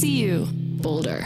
KCCU, Boulder.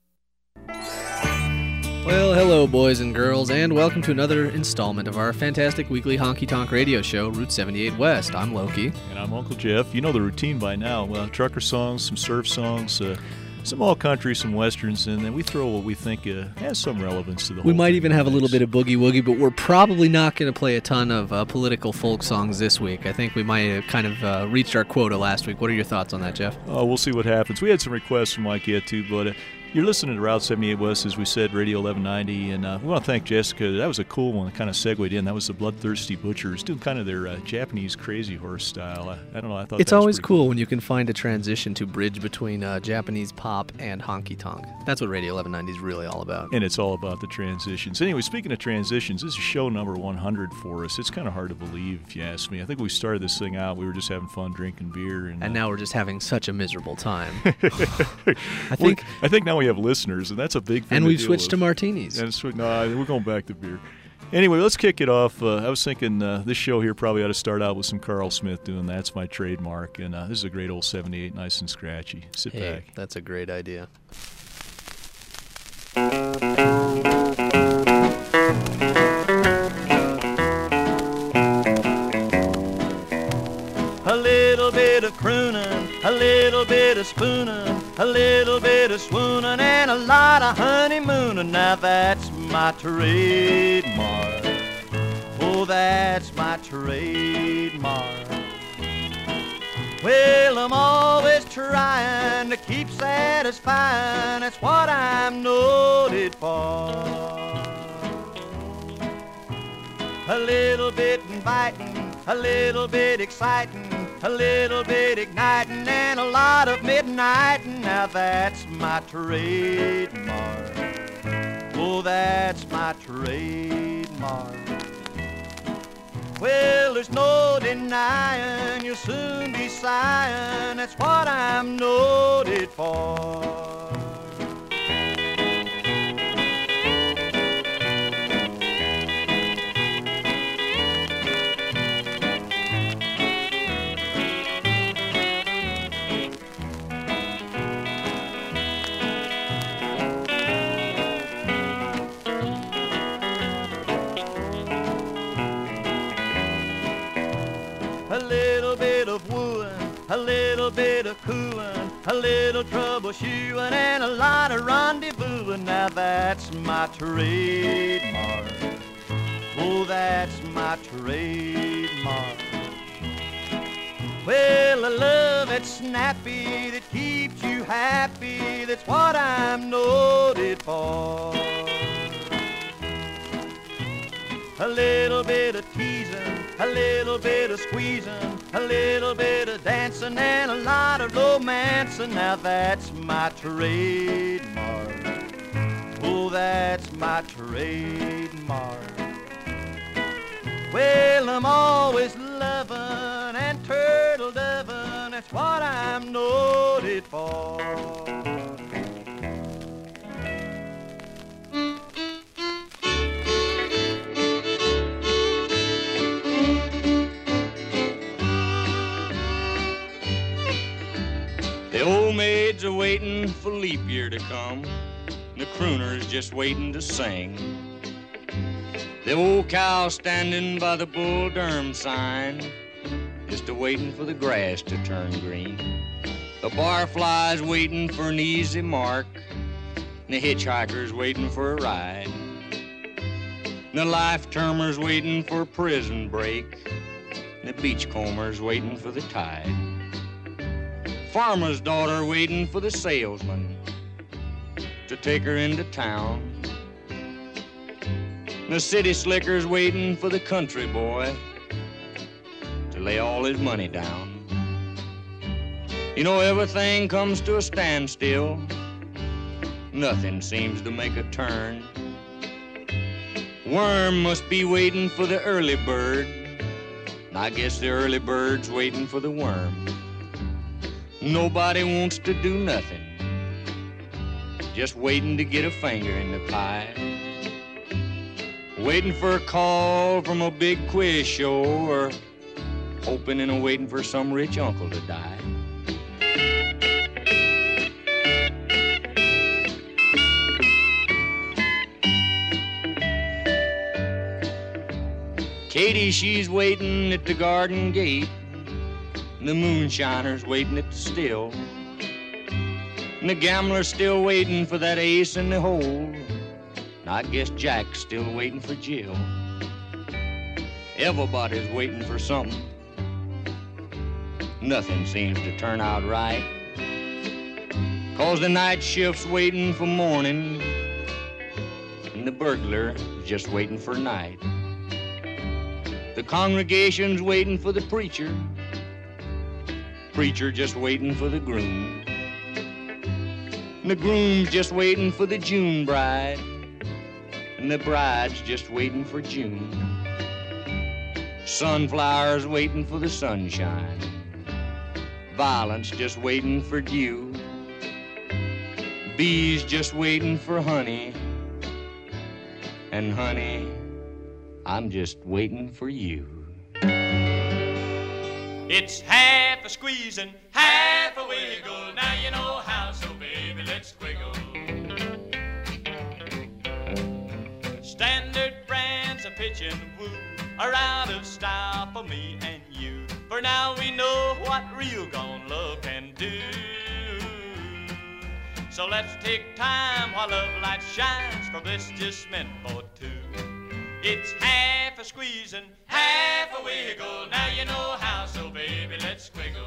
Well, hello, boys and girls, and welcome to another installment of our fantastic weekly honky tonk radio show, Route 78 West. I'm Loki. And I'm Uncle Jeff. You know the routine by now. Well, trucker songs, some surf songs, some all country, some westerns, and then we throw what we think has some relevance to the whole We might thing. even have a little bit of boogie woogie, but we're probably not going to play a ton of political folk songs this week. I think we might have kind of reached our quota last week. What are your thoughts on that, Jeff? We'll see what happens. We had some requests from Mike yet, too, but you're listening to Route 78 West, as we said, Radio 1190, and we want to thank Jessica. That was a cool one that kind of segued in. That was the Bloodthirsty Butchers, doing kind of their Japanese crazy horse style. I don't know, I thought It's that was always pretty cool when you can find a transition to bridge between Japanese pop and honky tonk. That's what Radio 1190 is really all about. And it's all about the transitions. Anyway, speaking of transitions, this is show number 100 for us. It's kind of hard to believe, if you ask me. I think we started this thing out, we were just having fun drinking beer. And now we're just having such a miserable time. I think now we have listeners, and that's a big thing. And to we've deal switched with. to martinis. And we're going back to beer. Anyway, let's kick it off. I was thinking this show here probably ought to start out with some Carl Smith doing That's My Trademark. And this is a great old 78, nice and scratchy. Sit back. That's a great idea. A little bit of crooning, a little bit of spooning, a little bit of swooning, and a lot of honeymooning. Now that's my trademark. Oh, that's my trademark. Well, I'm always trying to keep satisfying. That's what I'm noted for. A little bit inviting, a little bit exciting, a little bit igniting, and a lot of midnighting. Now that's my trademark. Oh, that's my trademark. Well, there's no denying you'll soon be sighing. That's what I'm noted for. A little bit of cooing, a little troubleshooting, and a lot of rendezvousing. Now that's my trademark. Oh, that's my trademark. Well, a love that's snappy, that keeps you happy, that's what I'm noted for. A little bit of teasing, a little bit of squeezing, a little bit of dancing, and a lot of romancing. Now that's my trademark. Oh, that's my trademark. Well, I'm always loving and turtle doving. That's what I'm noted for. The old maids are waiting for leap year to come. The crooner's just waiting to sing. The old cow standing by the Bull Durham sign, just a-waiting for the grass to turn green. The barfly's waiting for an easy mark. The hitchhiker's waiting for a ride. The life-termer's waiting for a prison break. The beachcomber's waiting for the tide. Farmer's daughter waiting for the salesman to take her into town. The city slicker's waiting for the country boy to lay all his money down. You know, everything comes to a standstill. Nothing seems to make a turn. Worm must be waiting for the early bird. I guess the early bird's waiting for the worm. Nobody wants to do nothing, just waiting to get a finger in the pie. Waiting for a call from a big quiz show, or hoping and waiting for some rich uncle to die. Katie, she's waiting at the garden gate. And the moonshiner's waiting at the still. And the gambler's still waiting for that ace in the hole. And I guess Jack's still waiting for Jill. Everybody's waiting for something. Nothing seems to turn out right. 'Cause the night shift's waiting for morning. And the burglar is just waiting for night. The congregation's waiting for the preacher. Preacher just waiting for the groom. And the groom's just waiting for the June bride. And the bride's just waiting for June. Sunflowers waiting for the sunshine. Violence just waiting for dew. Bees just waiting for honey. And honey, I'm just waiting for you. It's half a squeeze and half a wiggle. Now you know how, so baby, let's squiggle. Standard brands of pitch and woo are out of style for me and you. For now we know what real gone love can do. So let's take time while love light shines, for this just meant for two. It's half a squeeze and half a wiggle. Now you know how, so baby, let's squiggle.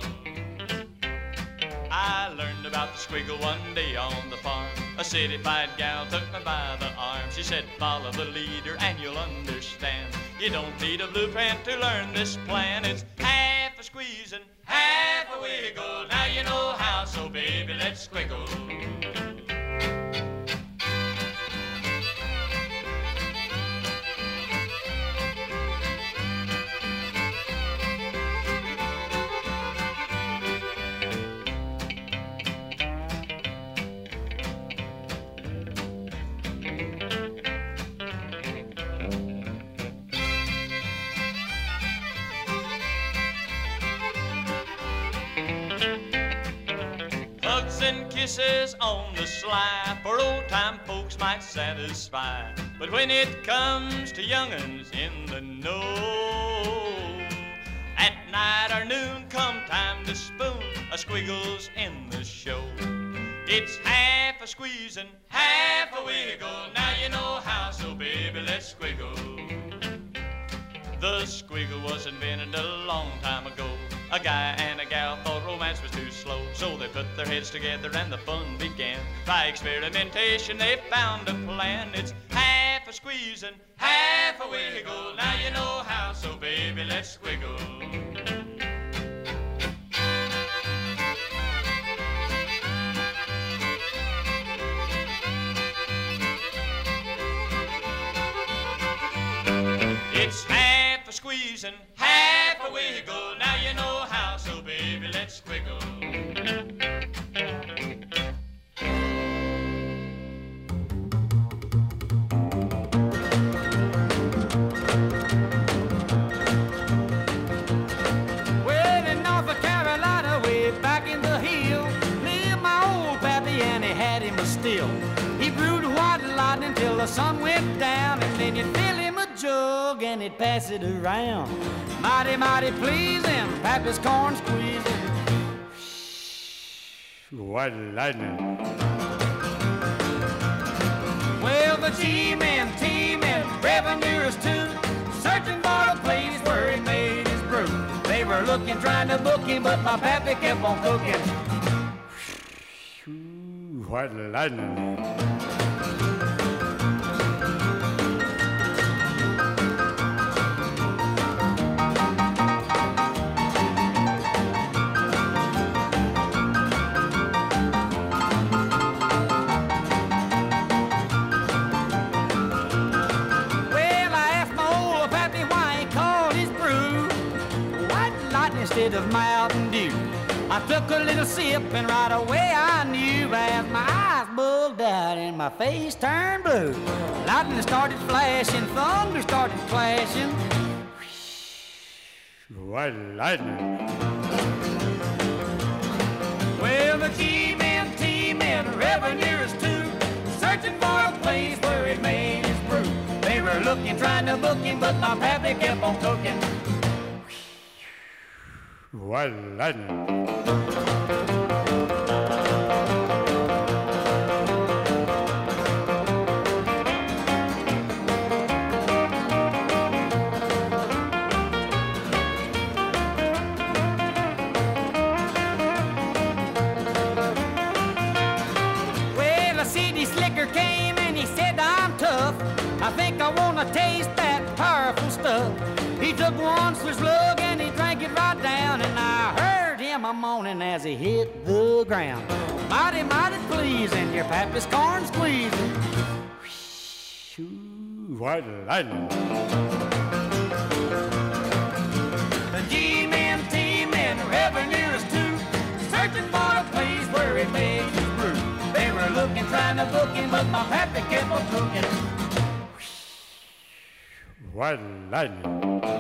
I learned about the squiggle one day on the farm. A city-fied gal took me by the arm. She said, follow the leader and you'll understand. You don't need a blueprint to learn this plan. It's half a squeeze and half a wiggle. Now you know how, so baby, let's squiggle. And kisses on the sly for old-time folks might satisfy. But when it comes to young'uns in the know, at night or noon come time to spoon, a squiggle's in the show. It's half a squeeze and half a wiggle. Now you know how, so baby, let's squiggle. The squiggle was invented a long time ago. A guy and a gal thought romance was too slow, so they put their heads together and the fun began. By experimentation they found a plan. It's half a squeeze and half a wiggle. Now you know how, so baby, let's squiggle. It's half a squeeze and half a wiggle. Now you know how, so baby, let's squiggle. Well, in North Carolina, way back in the hill, lived my old pappy and he had him a still. He brewed white lightning till the sun went down, and then you'd fill him a jug and he'd pass it around. Mighty, mighty pleasing, pappy's corn squeezing. White lightning. Well, the G-men, T-men, revenuers too, searching for a place where he made his brew. They were looking, trying to book him, but my pappy kept on cooking. White lightning. Instead of Mountain Dew, I took a little sip and right away I knew, as my eyes bugged out and my face turned blue. Lightning started flashing, thunder started clashing. White lightning. Well, the G-men, T-men, revenuers too, searching for a place where he made his brew. They were were looking, trying to book him, but my pappy kept on cooking. White lightning. Well, a city slicker came and he said, I'm tough. I think I want to taste that powerful stuff. He took one slug and he drank it right down, and I heard him a moaning as he hit the ground. Mighty, mighty pleasing, your pappy's corn squeezing. White lightning. G-men, T-men, revenuers too, searching for a place where he made his brew. They were looking, trying to book him, but my pappy kept on cooking. White lightning.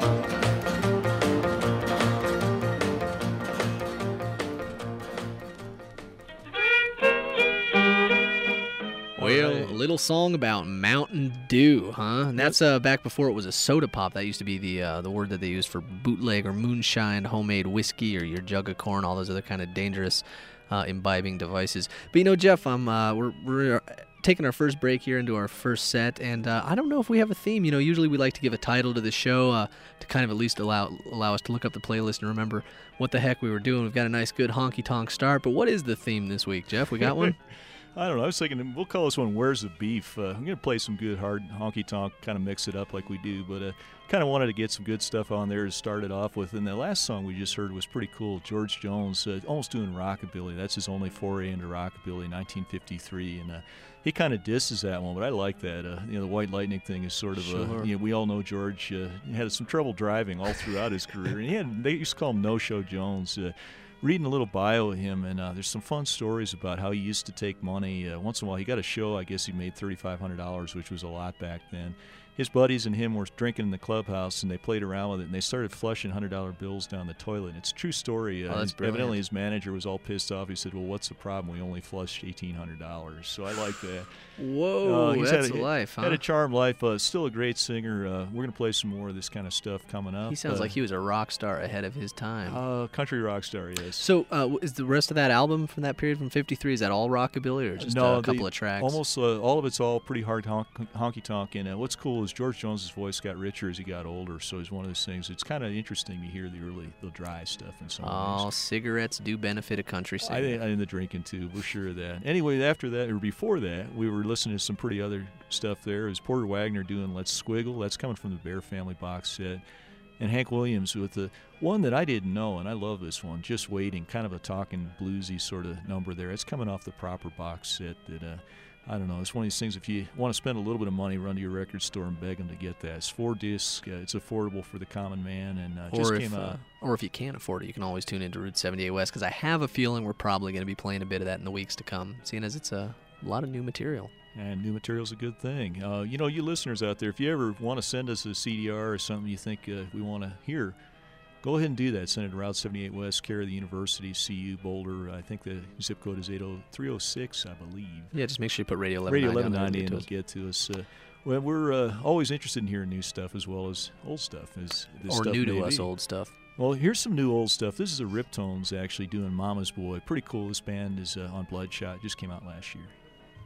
Well, a little song about Mountain Dew, huh? And that's back before it was a soda pop. That used to be the word that they used for bootleg or moonshine, homemade whiskey, or your jug of corn, all those other kind of dangerous imbibing devices. But you know, Jeff, we're taking our first break here into our first set, and I don't know if we have a theme. You know, usually we like to give a title to the show to kind of at least allow us to look up the playlist and remember what the heck we were doing. We've got a nice, good honky-tonk start, but what is the theme this week, Jeff? We got one? I don't know. I was thinking we'll call this one "Where's the Beef." I'm going to play some good hard honky tonk, kind of mix it up like we do, but kind of wanted to get some good stuff on there to start it off with. And the last song we just heard was pretty cool. George Jones, almost doing rockabilly. That's his only foray into rockabilly, 1953, and he kind of disses that one, but I like that. The White Lightning thing is sort of Sure. we all know George had some trouble driving all throughout his career, and they used to call him No Show Jones. Reading a little bio of him, and there's some fun stories about how he used to take money. Once in a while, he got a show, I guess he made $3,500, which was a lot back then. His buddies and him were drinking in the clubhouse, and they played around with it, and they started flushing $100 bills down the toilet. And it's a true story. That's brilliant. Evidently, his manager was all pissed off. He said, well, what's the problem? We only flushed $1,800. So I like that. Whoa, He's that's had a life, huh? Had a charmed life. Still a great singer. We're going to play some more of this kind of stuff coming up. He sounds like he was a rock star ahead of his time. Country rock star, yes. So is the rest of that album from that period from 53, is that all rockabilly or just a couple of tracks? Almost all of it's all pretty hard honky-tonk. And what's cool is George Jones's voice got richer as he got older, so it's one of those things. It's kind of interesting to hear the dry stuff in some of these. Cigarettes do benefit a country singer. I think the drinking too, we're sure of that. Anyway, after that, or before that, we were listening to some pretty other stuff there. It was Porter Wagner doing Let's Squiggle. That's coming from the Bear Family box set. And Hank Williams with the one that I didn't know, and I love this one, Just Waiting, kind of a talking bluesy sort of number there. It's coming off the proper box set that, I don't know, it's one of these things, if you want to spend a little bit of money, run to your record store and beg them to get that. It's 4 discs, it's affordable for the common man, and just came out. Or if you can't afford it, you can always tune into Route 78 West, because I have a feeling we're probably going to be playing a bit of that in the weeks to come, seeing as it's a lot of new material. And new material's a good thing. You listeners out there, if you ever want to send us a CDR or something you think we want to hear, go ahead and do that. Send it to Route 78 West, care of the University, CU, Boulder. I think the zip code is 80306, I believe. Yeah, just make sure you put Radio 1190 Radio 1190 and it'll get to us. Well, we're always interested in hearing new stuff as well as old stuff. Or new to us old stuff. Well, here's some new old stuff. This is the Riptones actually doing Mama's Boy. Pretty cool. This band is on Bloodshot. Just came out last year.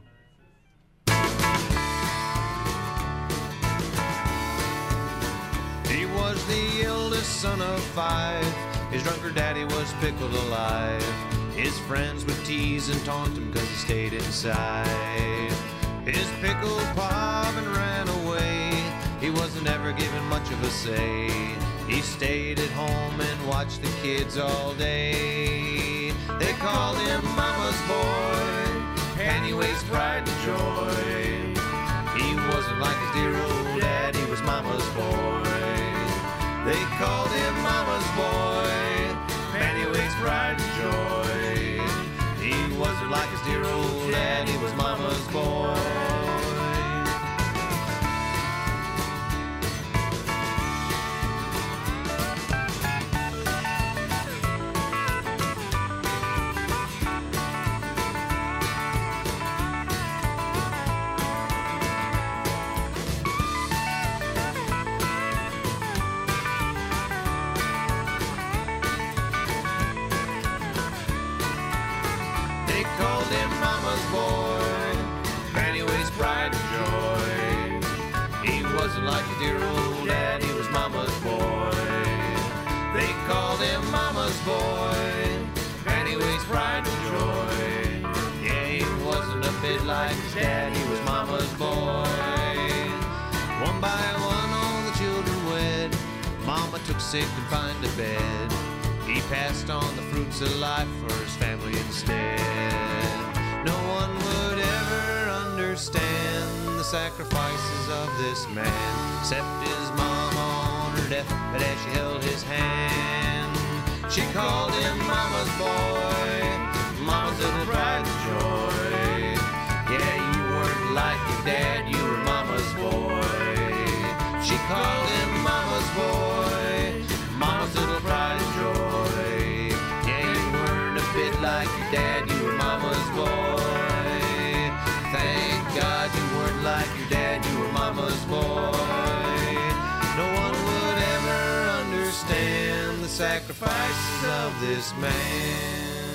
He was the eldest son of 5. His drunker daddy was pickled alive. His friends would tease and taunt him cause he stayed inside. His pickled pop and ran away. He wasn't ever given much of a say. He stayed at home and watched the kids all day. They called him Mama's Boy, and he weighs pride and joy. He wasn't like his dear old dad, he was Mama's boy. They called him Mama's Boy, and he weighs pride and joy. He wasn't like his dear old dad, he was Mama's boy. like his dear old dad, he was mama's boy. They called him mama's boy, anyways pride and joy. Yeah, he wasn't a bit like his dad, he was mama's boy. One by one all the children wed, mama took sick and confined to bed. He passed on the fruits of life for his family instead. No one would ever understand the sacrifices of this man, except his mama on her deathbed as she held his hand. She called him mama's boy, mama's little pride and joy. Yeah, you weren't like your dad, you were mama's boy. She called him mama's boy, mama's little pride and joy. Yeah, you weren't a bit like your dad, you were mama's boy. Thank God you weren't like your dad, you were mama's boy. No one would ever understand the sacrifices of this man.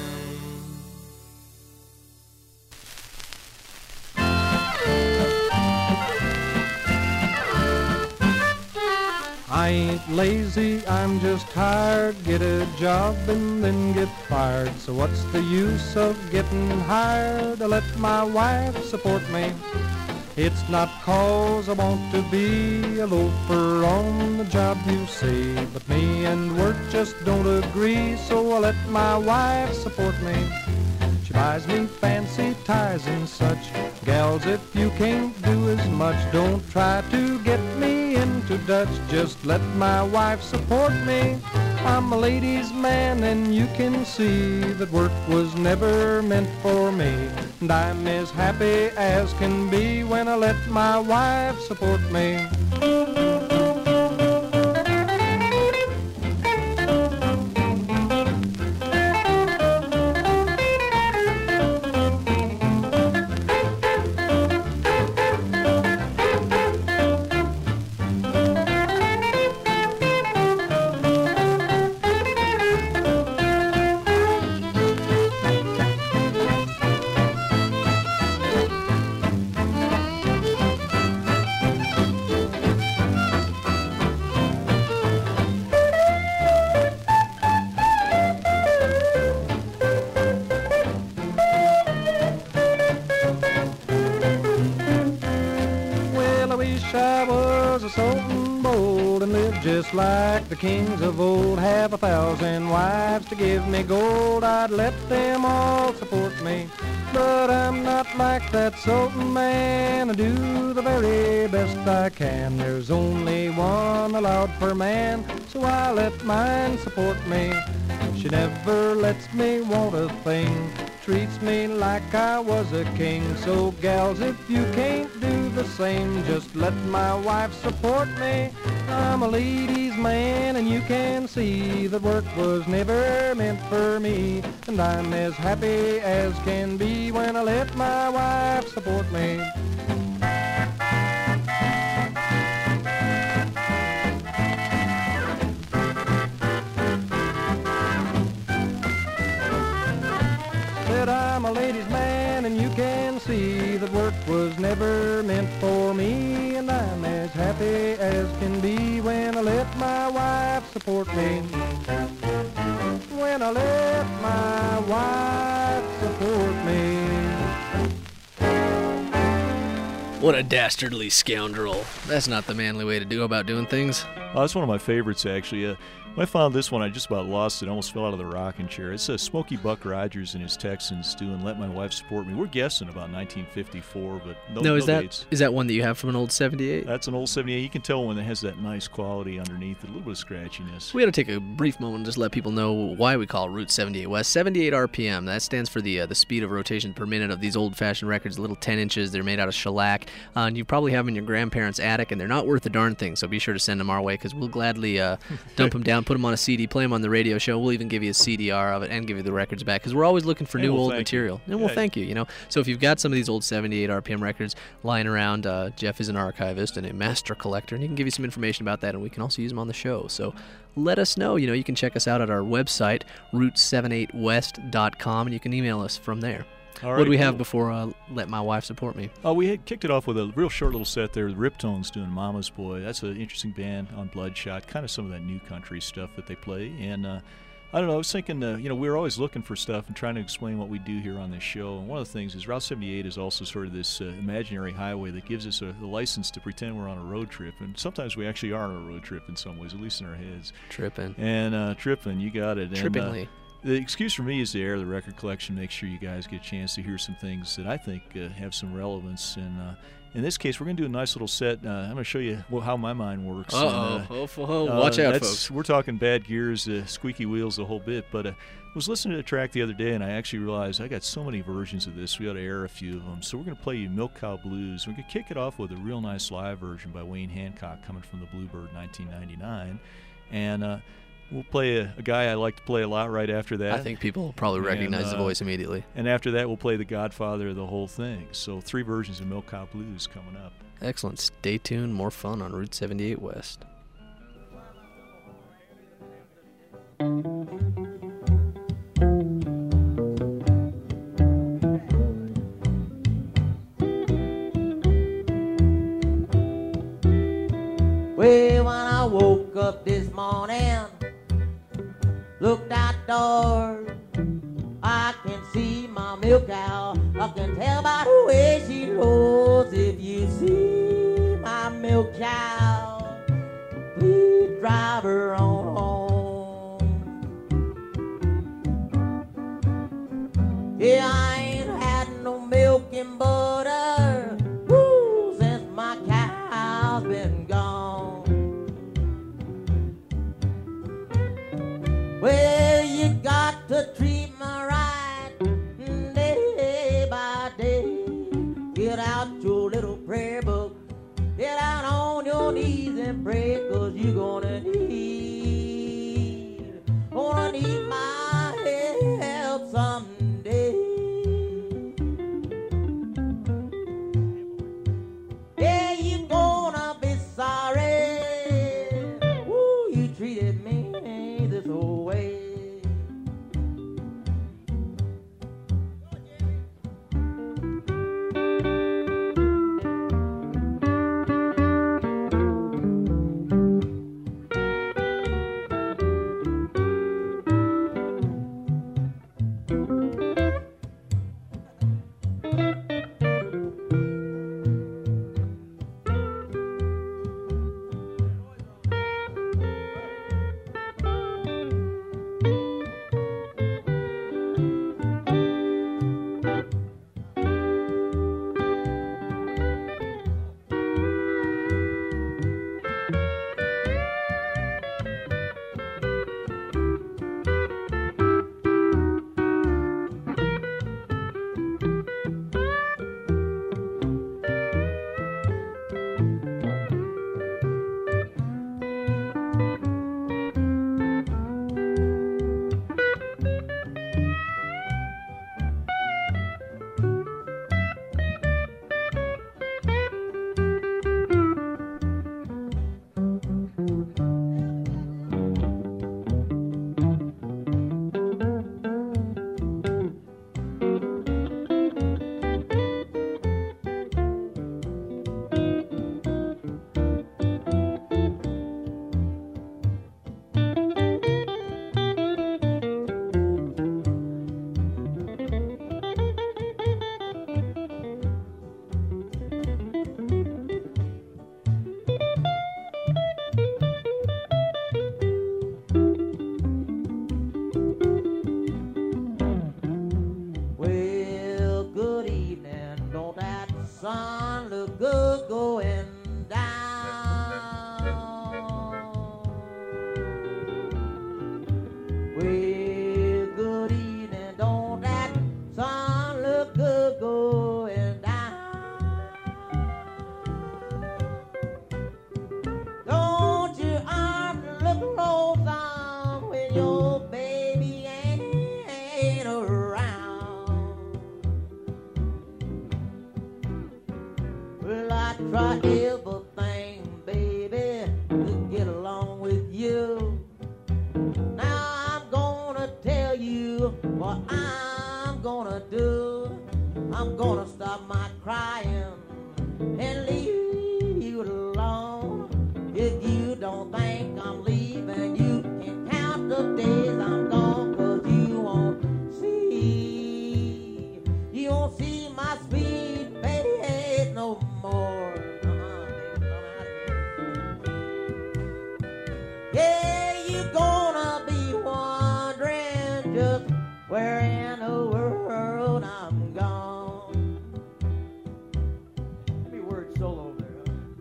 I ain't lazy, I'm just tired. Get a job and then get fired. So what's the use of getting hired? I let my wife support me. It's not 'cause I want to be a loafer on the job, you see, but me and work just don't agree, so I let my wife support me. She buys me fancy ties and such. Gals, if you can't do as much, don't try to get me into Dutch. Just let my wife support me. I'm a ladies' man, and you can see that work was never meant for me. And I'm as happy as can be when I let my wife support me. Just like the kings of old, have 1,000 wives to give me gold. I'd let them all support me, but I'm not like that Sultan man. I do the very best I can. There's only one allowed per man, so I let mine support me. She never lets me want a thing, treats me like I was a king. So gals, if you can't do the same, just let my wife support me. I'm a ladies' man, and you can see that work was never meant for me. And I'm as happy as can be when I let my wife support me. I'm a ladies' man, and you can see that work was never meant for me. And I'm as happy as can be when I let my wife support me. When I let my wife support me. What a dastardly scoundrel. That's not the manly way to go about doing things. Oh, that's one of my favorites, actually. When I found this one, I just about lost it. Almost fell out of the rocking chair. It's Smokey Buck Rogers and his Texans doing "Let My Wife Support Me." We're guessing about 1954, but no dates. Is that one that you have from an old 78? That's an old 78. You can tell when it has that nice quality underneath it, a little bit of scratchiness. We got to take a brief moment and just let people know why we call Route 78 West. 78 RPM. That stands for the speed of rotation per minute of these old-fashioned records, little 10 inches. They're made out of shellac. And you probably have them in your grandparents' attic, and they're not worth a darn thing, so be sure to send them our way, because we'll gladly dump them down, put them on a CD, play them on the radio show. We'll even give you a CDR of it and give you the records back, because we're always looking for new old material. And we'll thank you, So if you've got some of these old 78 RPM records lying around, Jeff is an archivist and a master collector, and he can give you some information about that, and we can also use them on the show. So let us know. You can check us out at our website, route78west.com, and you can email us from there. All What right, do we have cool. before Let My Wife Support Me? We had kicked it off with a real short little set there. The Riptones doing Mama's Boy. That's an interesting band on Bloodshot, kind of some of that new country stuff that they play. And I don't know, I was thinking, we're always looking for stuff and trying to explain what we do here on this show. And one of the things is Route 78 is also sort of this imaginary highway that gives us the license to pretend we're on a road trip. And sometimes we actually are on a road trip in some ways, at least in our heads. Tripping. And tripping, you got it. Trippingly. The excuse for me is to air the record collection, make sure you guys get a chance to hear some things that I think have some relevance. And in this case, we're going to do a nice little set. I'm going to show you how my mind works. Watch out, folks. We're talking bad gears, squeaky wheels, the whole bit. But I was listening to the track the other day, and I actually realized I got so many versions of this. We ought to air a few of them. So we're going to play you Milk Cow Blues. We're going to kick it off with a real nice live version by Wayne Hancock coming from the Bluebird 1999. And we'll play a guy I like to play a lot right after that. I think people will probably recognize the voice immediately. And after that, we'll play the godfather of the whole thing. So 3 versions of Milk Cow Blues coming up. Excellent. Stay tuned. More fun on Route 78 West. Well, when I woke up this morning, looked outdoors, I can see my milk cow. I can tell by the way she rolls. If you see my milk cow, please drive her on home. Yeah, I ain't had no milk and butter, woo, since my cow's been gone. Well, you got to treat me right day by day. Get out your little prayer book, get out on your knees and pray, 'cause you're gonna need my help someday. Yeah, you're gonna be sorry, woo, you treated me this whole way. If you don't think I'm leaving, you can count the days I'm gone, 'cause you won't see my sweet baby no more. Yeah, you're gonna be wondering just where in the world I'm gone. Let me word solo there.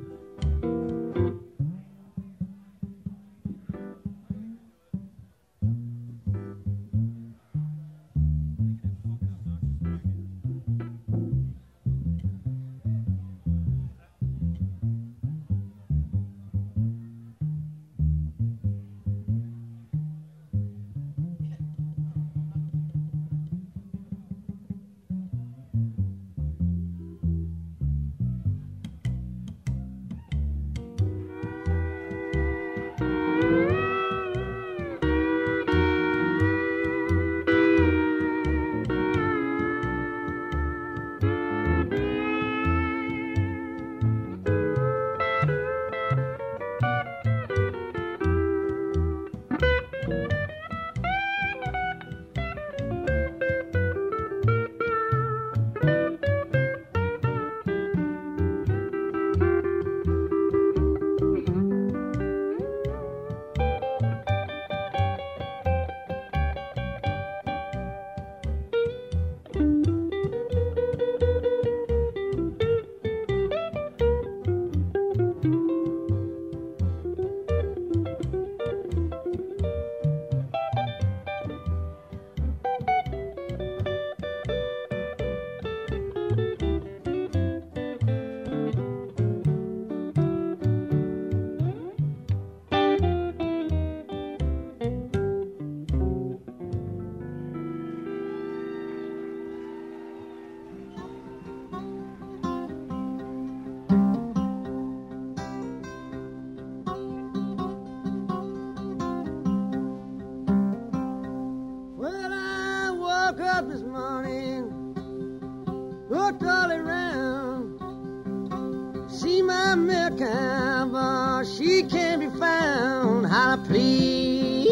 Well, I woke up this morning, looked all around, see my milk cow, but she can't be found. How to please,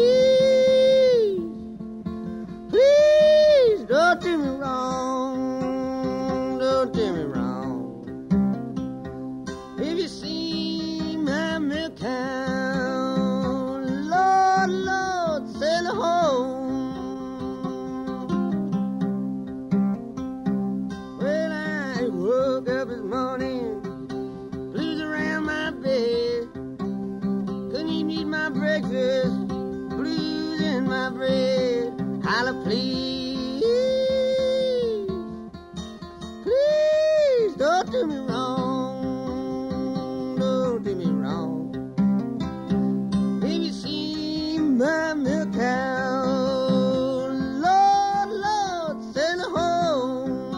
please don't do me wrong, don't do me wrong. If you see my milk cow, Lord, Lord, send her home. Woke up this morning, blues around my bed. Couldn't even eat my breakfast, blues in my bread. Holla, please, please don't do me wrong, don't do me wrong. If you see my milk cow, Lord, Lord, send her home.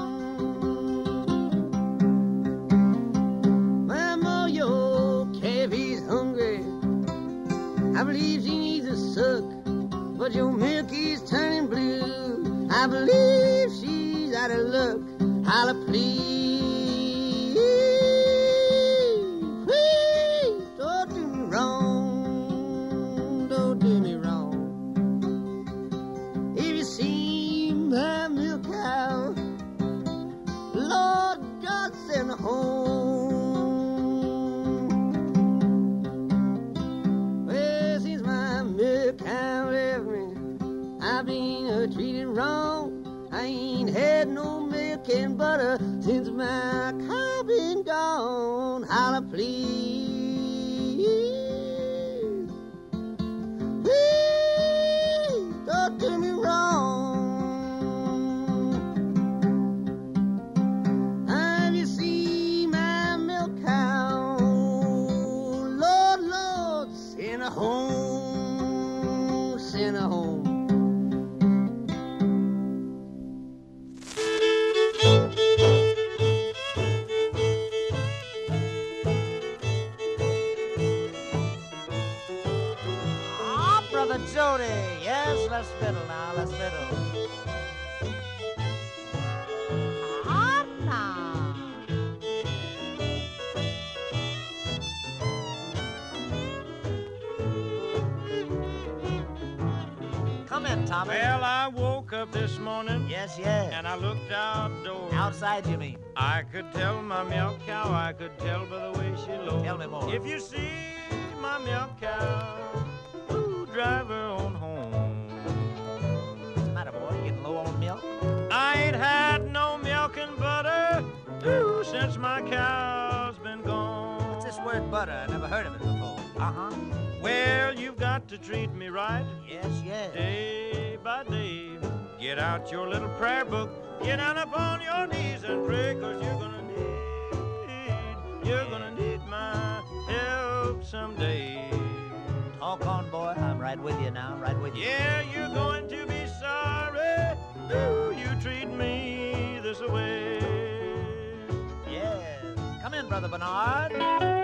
I believe she needs a suck, but your milk is turning blue. I believe she's out of luck. Holla, please, please don't do me wrong, don't do me wrong. If you see my milk cow, Lord God send her home. Cow left me, I've been treated wrong. I ain't had no milk and butter since my cow been gone. Holla, please, please don't do me wrong. Have you seen my milk cow? Lord, Lord, send her home, send her home. Brother Jody, yes, let's fiddle now, let's fiddle. Ah, now. Come in, Tommy. Well, I woke up this morning. Yes. And I looked outdoors. Outside, you mean? I could tell my milk cow, I could tell by the way she looked. Tell me more. If you see my milk cow, ooh, drive her on home. What's the matter, boy? You getting low on milk? I ain't had no milk and butter, ooh, since my cow's been gone. What's this word butter? I never heard of it before. Uh-huh. Well, you've got to treat me right. Yes. Day by day. Get out your little prayer book. Get down upon your knees and pray, 'cause you're gonna need my help someday. Talk on, boy. I'm right with you now, right with you. Yeah, you're going to be sorry. Ooh, you treat me this way. Yes. Come in, Brother Bernard.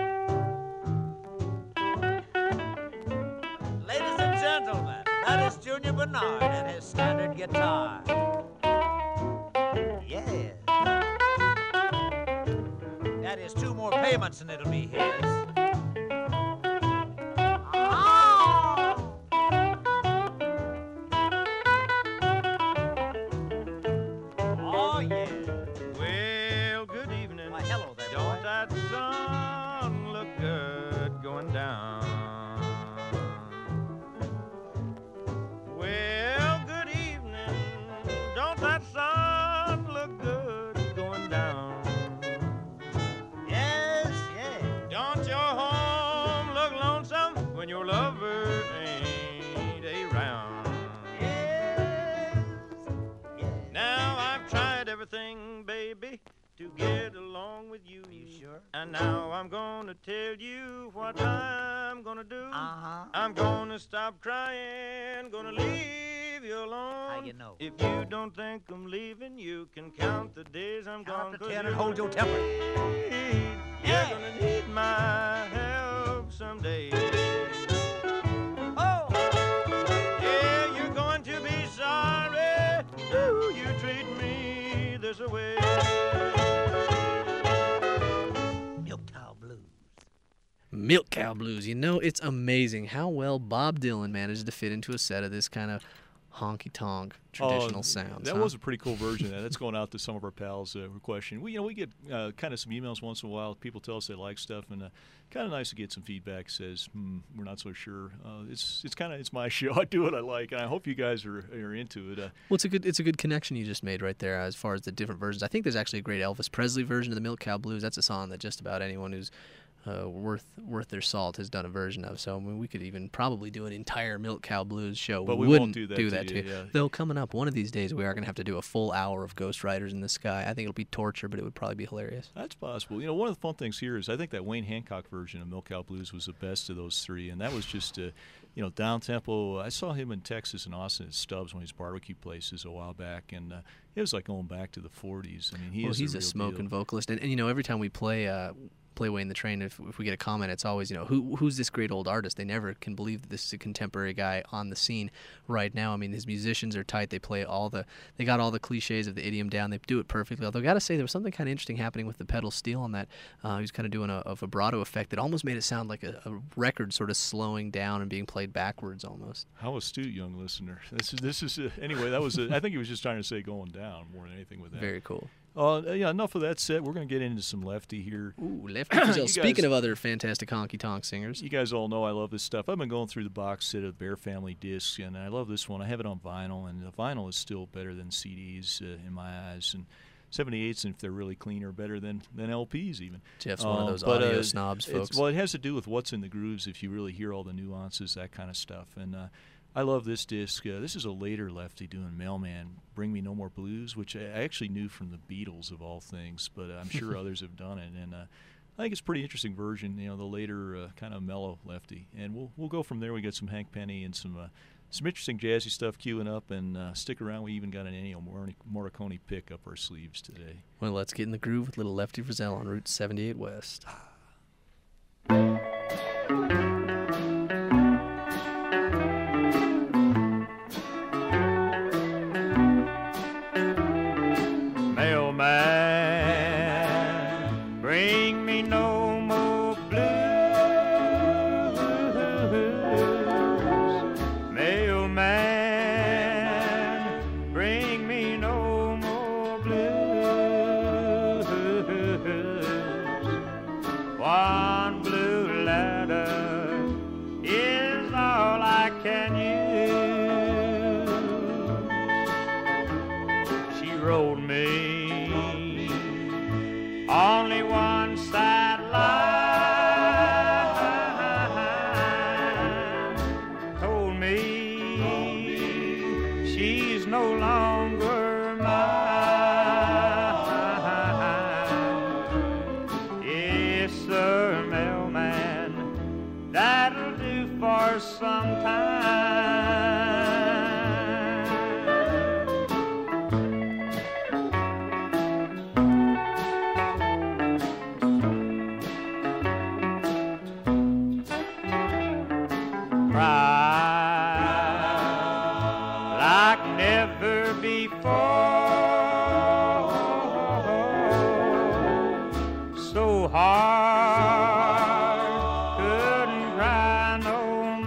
Ladies and gentlemen, that is Junior Bernard and his standard guitar. Yes. That is 2 more payments and it'll be his. Oh, yeah. Well, good evening. Why, hello there, Don't boy. that sun look good going down? Well, good evening. Don't that sun look good going down? Yes. Don't your home look lonesome when your lover ain't around? Yes. Now I've tried everything, baby, to get along with you. Are you sure? And now I'm gonna tell you what I'm gonna do. Uh-huh. I'm gonna stop crying, gonna leave you alone. How you know? If you don't think I'm leaving, you can count the days I'm gone. Count up to 'cause 10 you're and hold your temper. You're gonna need my help someday. Oh! Yeah, you're going to be sorry. Ooh, you treat me this way. Milk Cow Blues. Milk Cow Blues. You know, it's amazing how well Bob Dylan managed to fit into a set of this kind of honky-tonk traditional sounds. That huh? was a pretty cool version of that. That's going out to some of our pals who are questioning. We get kind of some emails once in a while. People tell us they like stuff, and kind of nice to get some feedback. Says we're not so sure. It's my show. I do what I like, and I hope you guys are into it. Well, it's a good connection you just made right there as far as the different versions. I think there's actually a great Elvis Presley version of the Milk Cow Blues. That's a song that just about anyone who's worth their salt has done a version of. So I mean, we could even probably do an entire Milk Cow Blues show. But we wouldn't won't do that to to you. you. Yeah. Though coming up one of these days, we are going to have to do a full hour of Ghost Riders in the Sky. I think it'll be torture, but it would probably be hilarious. That's possible. One of the fun things here is I think that Wayne Hancock version of Milk Cow Blues was the best of those three, and that was just down tempo. I saw him in Texas and Austin at Stubbs, one of his barbecue places a while back, and it was like going back to the 40s. I mean, he's a smoking vocalist, and every time we play Wayne the Train, if we get a comment, it's always, who's this great old artist? They never can believe that this is a contemporary guy on the scene right now. I mean, his musicians are tight. They got all the cliches of the idiom down. They do it perfectly. Although I got to say, there was something kind of interesting happening with the pedal steel on that. He was kind of doing a vibrato effect that almost made it sound like a record sort of slowing down and being played backwards almost. How astute, young listener. This is anyway, that was I think he was just trying to say going down more than anything with that. Very cool. Enough of that said. We're going to get into some Lefty here. Ooh, Lefty Frizzell. Speaking of other fantastic honky-tonk singers. You guys all know I love this stuff. I've been going through the box set of Bear Family discs, and I love this one. I have it on vinyl, and the vinyl is still better than CDs in my eyes. And 78s, if they're really clean, are better than LPs even. Jeff's one of those audio snobs, folks. Well, it has to do with what's in the grooves, if you really hear all the nuances, that kind of stuff. And I love this disc. This is a later Lefty doing Mailman, Bring Me No More Blues, which I actually knew from the Beatles of all things, but I'm sure others have done it. And I think it's a pretty interesting version, the later kind of mellow Lefty. And we'll go from there. We got some Hank Penny and some interesting jazzy stuff queuing up, and stick around. We even got an Ennio Morricone pick up our sleeves today. Well, let's get in the groove with little Lefty Frizzell on Route 78 West. Mailman, bring me no more blues. Mailman, can use. She rode me only one sideline, told me she's no longer mine. Yes, sir, mailman, that'll do for some time. Like never before, so hard, couldn't cry no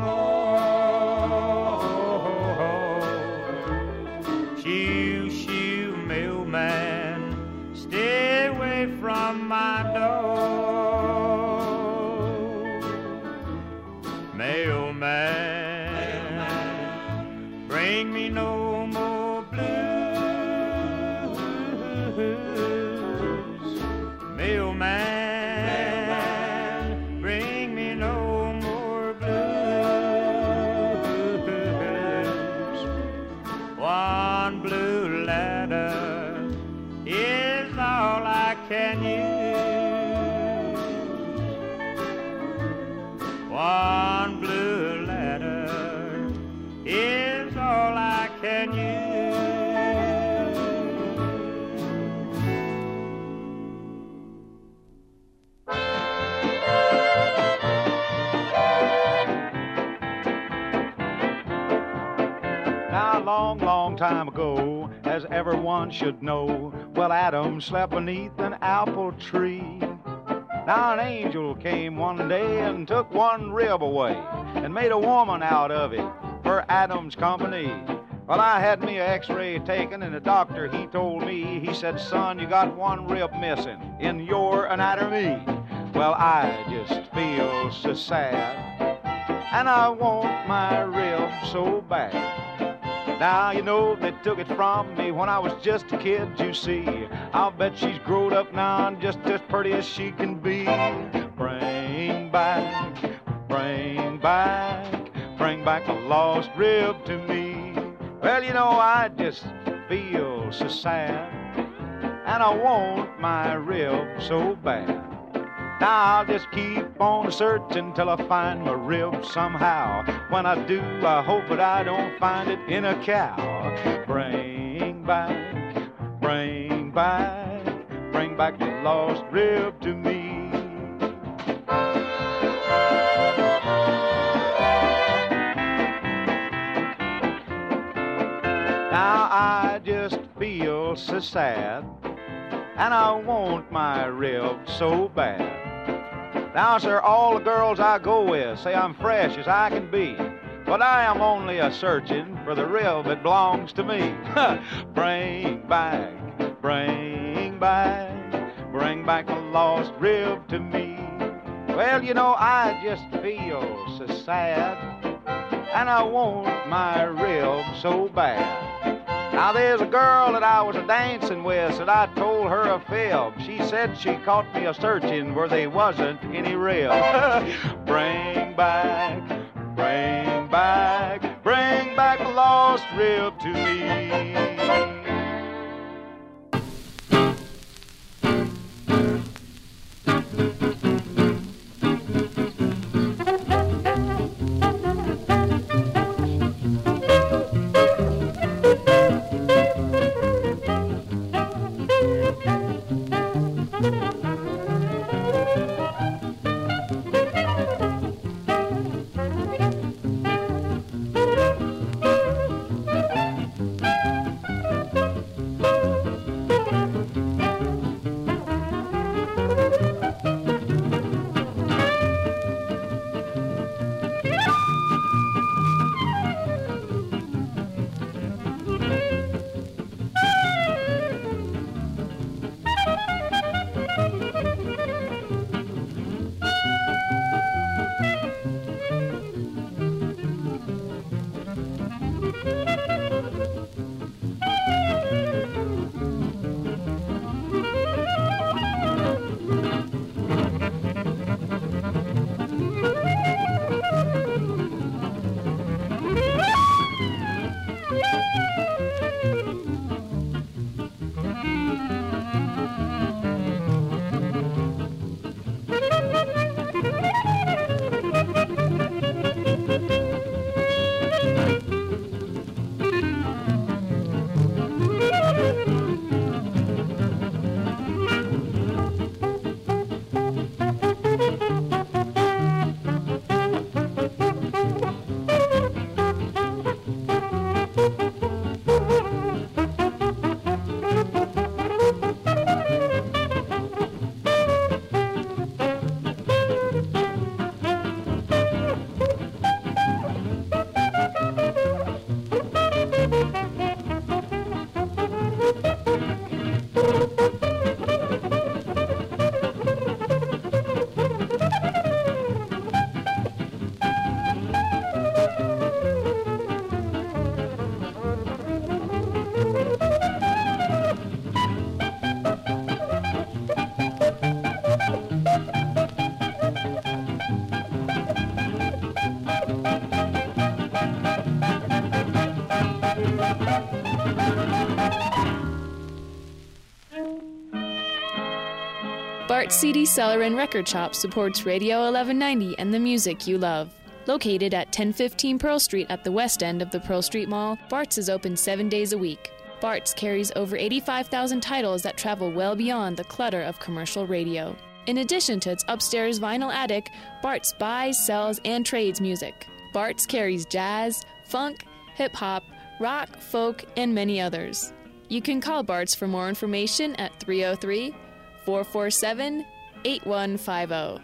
more. Shoo, shoo, mailman, stay away from my door. Mailman, bring me no more blues. Mailman, bring me no more blues. One blue letter is all I can use. One blue letter is all I can use. Now, a long, long time ago, as everyone should know, well, Adam slept beneath an apple tree. Now, an angel came one day and took one rib away and made a woman out of it for Adam's company. Well, I had me an x-ray taken, and the doctor, he told me, he said, son, you got one rib missing in your anatomy. Well, I just feel so sad, and I want my rib so bad. Now, you know, they took it from me when I was just a kid, you see. I'll bet she's grown up now and just as pretty as she can be. Bring back, bring back, bring back the lost rib to me. Well, you know, I just feel so sad, and I want my rib so bad. Now I'll just keep on searching till I find my rib somehow. When I do, I hope that I don't find it in a cow. Bring back, bring back, bring back the lost rib to me. Now I just feel so sad, and I want my rib so bad. Now, sir, all the girls I go with say I'm fresh as I can be, but I am only a-searching for the rib that belongs to me. Bring back, bring back, bring back the lost rib to me. Well, you know, I just feel so sad, and I want my rib so bad. Now, there's a girl that I was a-dancing with, said I told her a fib. She said she caught me a-searching where there wasn't any rib. Bring back, bring back, bring back the lost rib to me. Bart's CD Cellar and Record Shop supports Radio 1190 and the music you love. Located at 1015 Pearl Street at the west end of the Pearl Street Mall, Bart's is open 7 days a week. Bart's carries over 85,000 titles that travel well beyond the clutter of commercial radio. In addition to its upstairs vinyl attic, Bart's buys, sells, and trades music. Bart's carries jazz, funk, hip-hop, rock, folk, and many others. You can call Bart's for more information at 303-447-8150.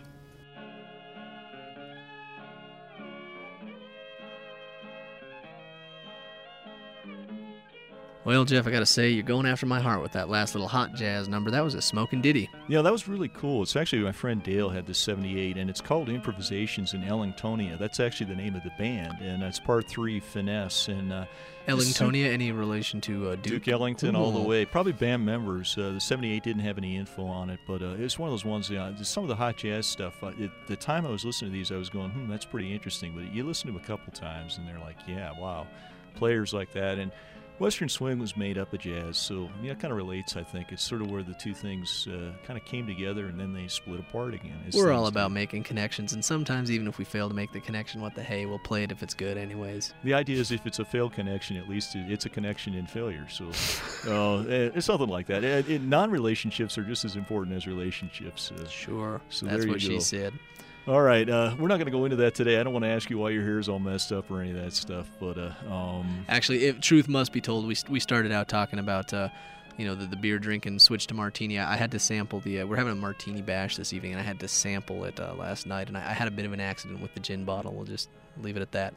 Well, Jeff, I got to say, you're going after my heart with that last little hot jazz number. That was a smoking ditty. Yeah, that was really cool. It's actually my friend Dale had this 78, and it's called Improvisations in Ellingtonia. That's actually the name of the band, and it's part 3, Finesse. And Ellingtonia, any relation to Duke? Duke Ellington all the way. Probably band members. The 78 didn't have any info on it, but it's one of those ones, some of the hot jazz stuff, the time I was listening to these, I was going, that's pretty interesting. But you listen to them a couple times, and they're like, yeah, wow, players like that. And Western swing was made up of jazz, so it kind of relates, I think. It's sort of where the two things kind of came together, and then they split apart again. We're all about making connections, and sometimes even if we fail to make the connection, what the hey, we'll play it if it's good anyways. The idea is if it's a failed connection, at least it's a connection in failure. So it's something like that. Non-relationships are just as important as relationships. Sure, so that's what she said. All right, we're not going to go into that today. I don't want to ask you why your hair is all messed up or any of that stuff. But actually, if truth must be told, we started out talking about the beer drinking, switch to martini. I had to sample we're having a martini bash this evening, and I had to sample it last night, and I had a bit of an accident with the gin bottle. We'll just leave it at that.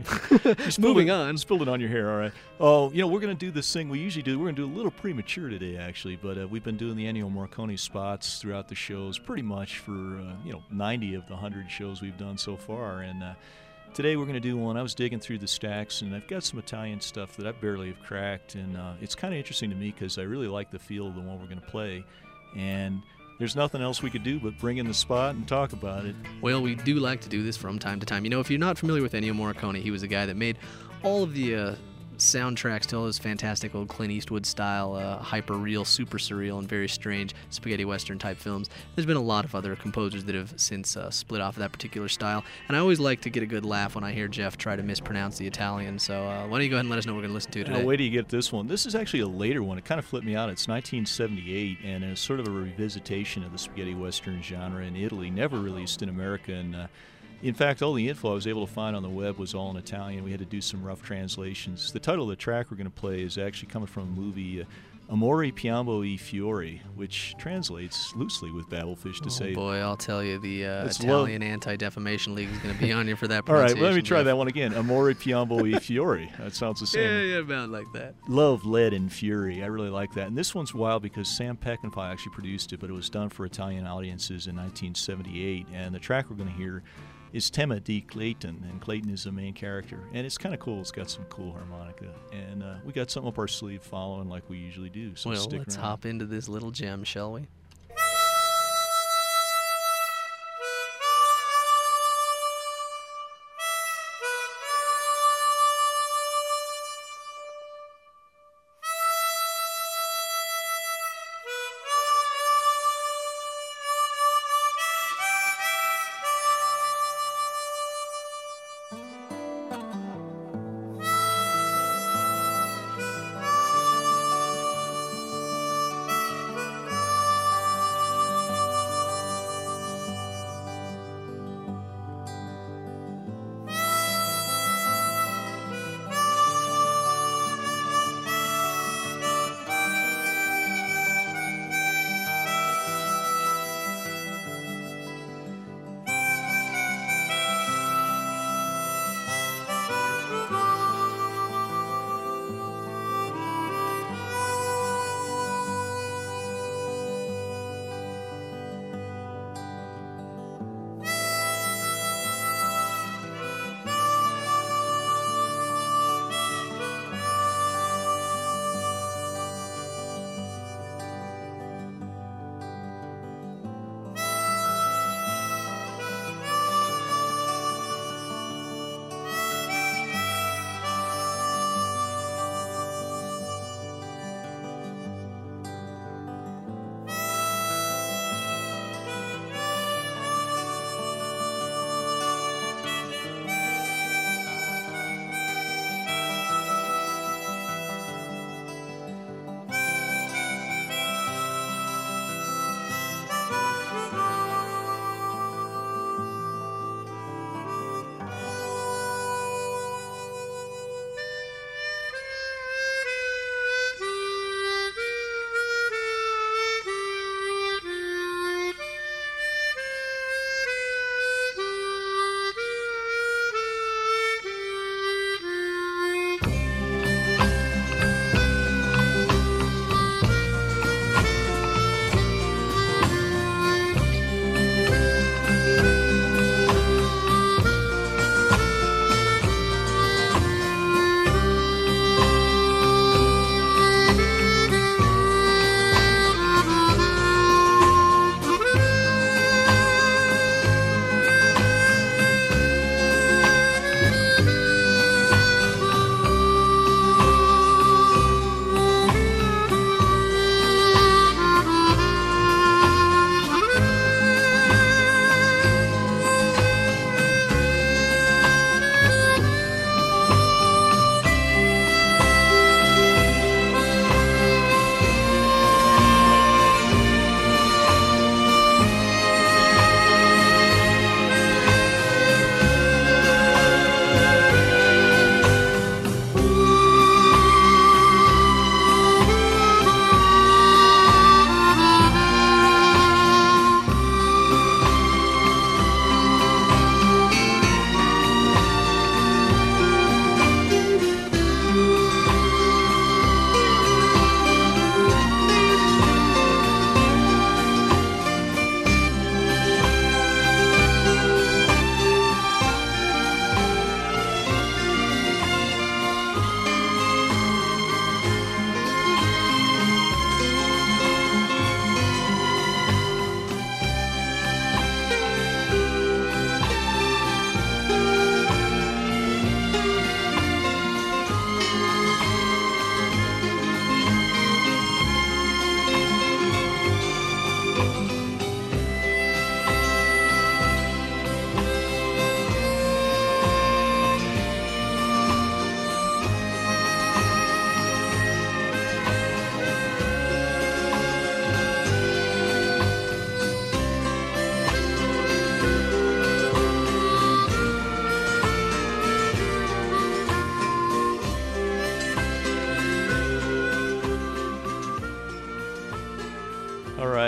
Moving on. Spilled it on your hair, all right. Oh, we're going to do this thing we usually do. We're going to do a little premature today, actually, but we've been doing the Ennio Morricone spots throughout the shows pretty much for, 90 of the 100 shows we've done so far, and today we're going to do one. I was digging through the stacks, and I've got some Italian stuff that I barely have cracked, and it's kind of interesting to me because I really like the feel of the one we're going to play, and there's nothing else we could do but bring in the spot and talk about it. Well, we do like to do this from time to time. If you're not familiar with Ennio Morricone, he was the guy that made all of the soundtracks to all those fantastic old Clint Eastwood style, hyper-real, super surreal, and very strange spaghetti western type films. There's been a lot of other composers that have since split off of that particular style, and I always like to get a good laugh when I hear Jeff try to mispronounce the Italian, so why don't you go ahead and let us know what we're going to listen to today. Now, wait till you get this one. This is actually a later one. It kind of flipped me out. It's 1978, and it's sort of a revisitation of the spaghetti western genre in Italy, never released in America, and in fact, all the info I was able to find on the web was all in Italian. We had to do some rough translations. The title of the track we're going to play is actually coming from a movie, Amore Piombo e Fiori, which translates loosely with Babelfish to say... Oh boy, I'll tell you, the Italian Anti-Defamation League is going to be on you for that All right, pronunciation. let me try that one again. Amore Piombo e Fiori. That sounds the same. Yeah, about like that. Love, Lead, and Fury. I really like that. And this one's wild because Sam Peckinpah actually produced it, but it was done for Italian audiences in 1978. And the track we're going to hear is Tema di Clayton, and Clayton is the main character. And it's kind of cool. It's got some cool harmonica. And we got something up our sleeve following like we usually do. So well, let's hop into this little gem, shall we?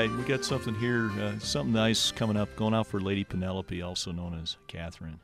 right, we got something here, something nice coming up, going out for Lady Penelope, also known as Catherine.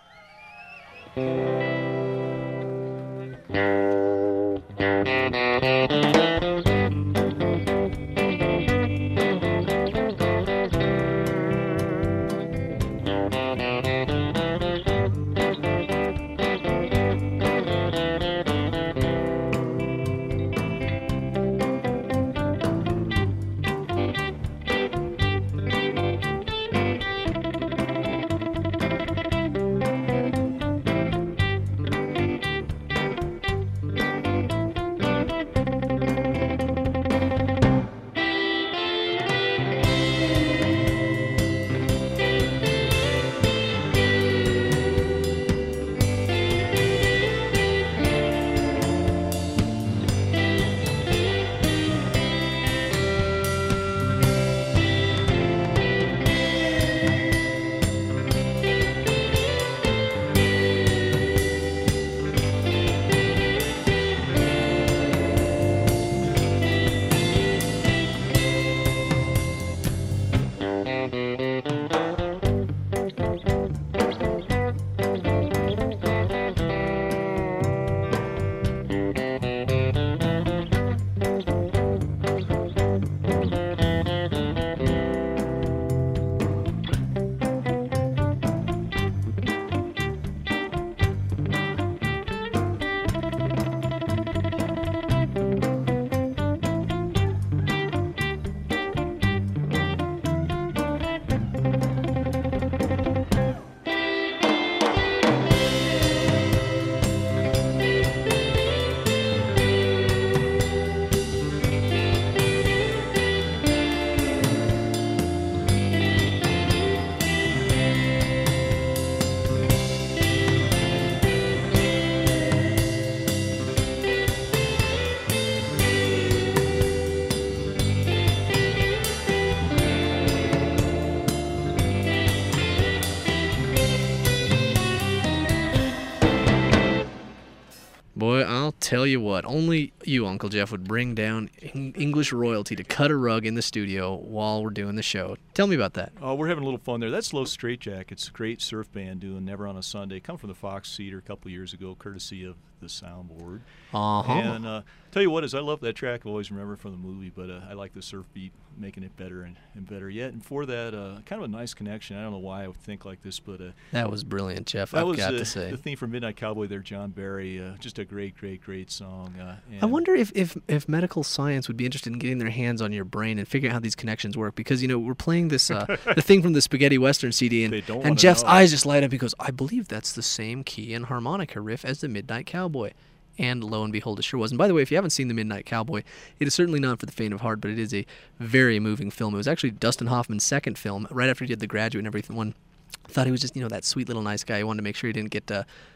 Boy, I'll tell you what, only you, Uncle Jeff, would bring down English royalty to cut a rug in the studio while we're doing the show. Tell me about that. Oh, we're having a little fun there. That's Los Straitjackets, a great surf band doing Never on a Sunday. Come from the Fox Theater a couple of years ago, courtesy of the soundboard. Uh-huh. And tell you what, I love that track. I always remember it from the movie, but I like the surf beat, making it better and better yet. And for that, kind of a nice connection. I don't know why I would think like this, but that was brilliant, Jeff. I've got to say, the theme from Midnight Cowboy there, John Barry. Just a great song. I wonder if medical science would be interested in getting their hands on your brain and figuring out how these connections work, because we're playing this the thing from the Spaghetti Western CD, and Jeff's eyes just light up because I believe that's the same key and harmonica riff as the Midnight Cowboy. And lo and behold, it sure was. And by the way, if you haven't seen The Midnight Cowboy, it is certainly not for the faint of heart, but it is a very moving film. It was actually Dustin Hoffman's second film, right after he did The Graduate and everything. Thought he was just, that sweet little nice guy. He wanted to make sure he didn't get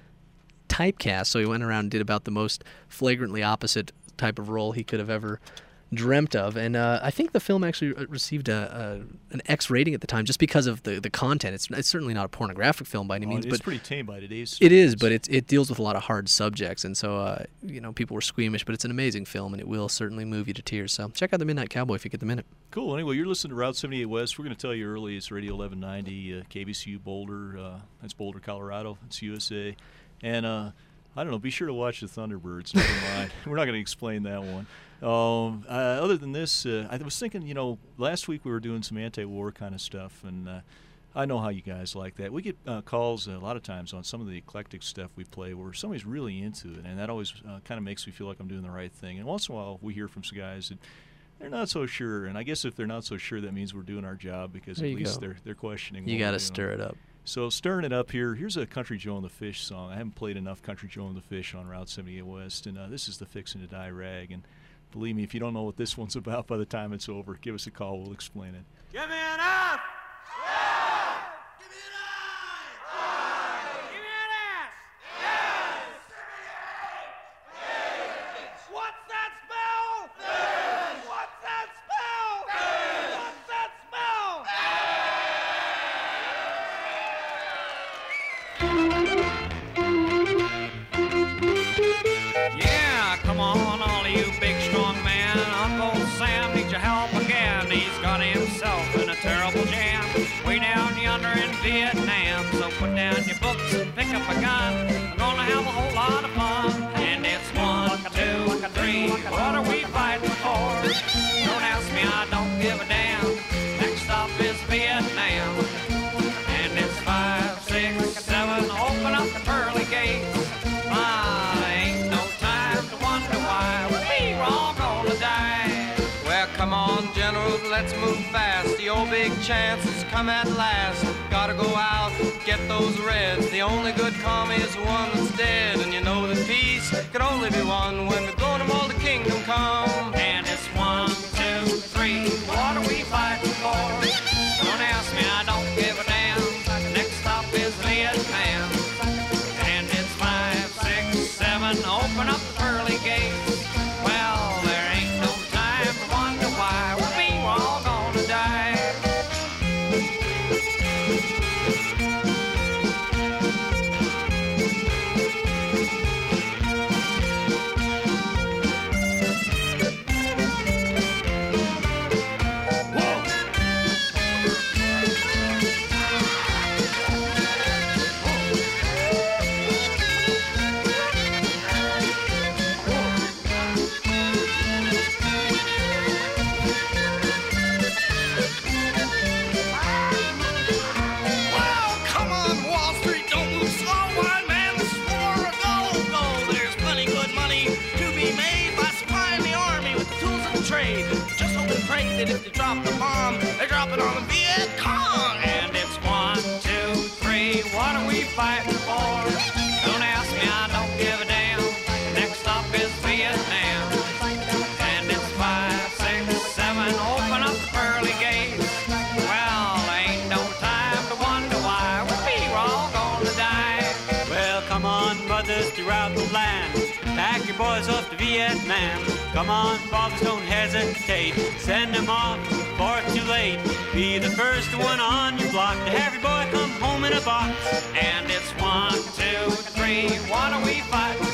typecast, so he went around and did about the most flagrantly opposite type of role he could have ever dreamt of. And I think the film actually received an X rating at the time just because of the content. It's certainly not a pornographic film by any means. It's pretty tame by today's standards. It is, but it deals with a lot of hard subjects, and so people were squeamish, but it's an amazing film, and it will certainly move you to tears. So check out The Midnight Cowboy if you get the minute. Cool. Anyway, you're listening to Route 78 West. We're going to tell you early, it's Radio 1190, KBCU Boulder. That's Boulder, Colorado. It's USA. And I don't know, be sure to watch the Thunderbirds. Never mind. We're not going to explain that one. Other than this, I was thinking, last week we were doing some anti-war kind of stuff, and I know how you guys like that. We get calls a lot of times on some of the eclectic stuff we play where somebody's really into it, and that always kind of makes me feel like I'm doing the right thing. And once in a while we hear from some guys that they're not so sure, and I guess if they're not so sure, that means we're doing our job, because at least they're questioning. You got to stir it up. So stirring it up here, here's a Country Joe and the Fish song. I haven't played enough Country Joe and the Fish on Route 78 West, and this is the Fixin' to Die Rag. And believe me, if you don't know what this one's about by the time it's over, give us a call. We'll explain it. Give me an F! Yeah! Give me an I! Give me an S! Yes! What's that spell? Fish! What's that spell? Fish! What's that spell? Yeah, come on, all of you big strong men. Uncle Sam needs your help again. He's got him Vietnam. So put down your books and pick up a gun. I'm gonna have a whole lot of fun. And it's 1, 2, 3. What are we fighting for? Don't ask me, I don't give a damn. Next stop is Vietnam. And it's 5, 6, 7. Open up the pearly gates. Ain't no time to wonder why we're all gonna die. Well, come on, generals, let's move fast. The old big chance has come at last. Gotta go out, get those reds. The only good commie is the one that's dead. And you know that peace can only be won when we're going to all the kingdom come. And it's 1, 2, 3. What are we fighting for? Don't ask me, I don't give a damn. Next stop is Vietnam. And it's 5, 6, 7. Open up the pearly gates. Well, there ain't no time to wonder why we're all gonna die. That if they drop the bomb, they drop it on the Viet Cong. And it's 1, 2, 3. What are we fighting for? Don't ask me, I don't give a damn. Next stop is Vietnam. And it's 5, 6, 7. Open up the pearly gates. Well, ain't no time to wonder why we're all gonna die. Well, come on, brothers, throughout the land. Pack your boys off to Vietnam. Come on, fathers, don't hesitate. Send them off before it's too late. Be the first one on your block to have your boy come home in a box. And it's 1, 2, 3. What are we fighting